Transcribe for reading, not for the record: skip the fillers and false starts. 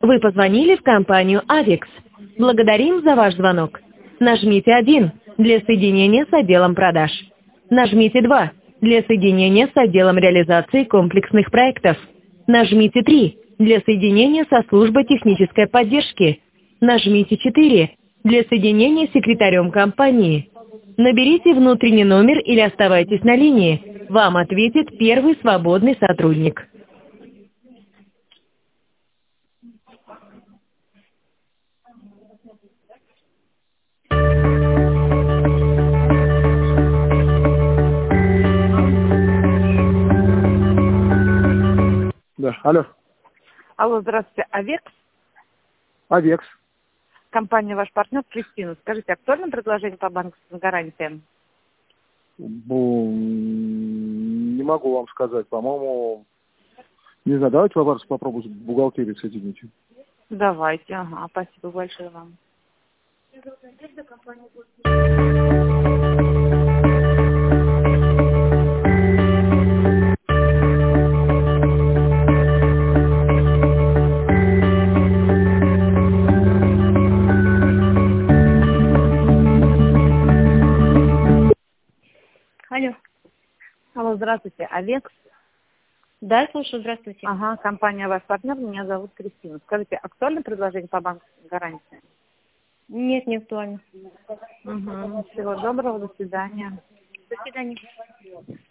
Вы позвонили в компанию «Авикс». Благодарим за ваш звонок. Нажмите 1 для соединения с отделом продаж. Нажмите 2 для соединения с отделом реализации комплексных проектов. Нажмите 3 для соединения со службой технической поддержки. Нажмите 4 для соединения с секретарем компании. Наберите внутренний номер или оставайтесь на линии. Вам ответит первый свободный сотрудник. Да, алло. Алло, здравствуйте, Авекс, Авекс. компания «Ваш партнер» Кристина. Скажите, актуальное предложение по банковским гарантиям? Не могу вам сказать, по-моему, не знаю, давайте вопрос попробуем с бухгалтерией соединить. Давайте, ага, спасибо большое вам. Алло. Алло, здравствуйте, Авекс. Да, слушаю, здравствуйте. Ага, компания «Ваш партнер», меня зовут Кристина. Скажите, актуальное предложение по банковским гарантиям? Нет, не актуально. Угу. Всего доброго, до свидания. До свидания.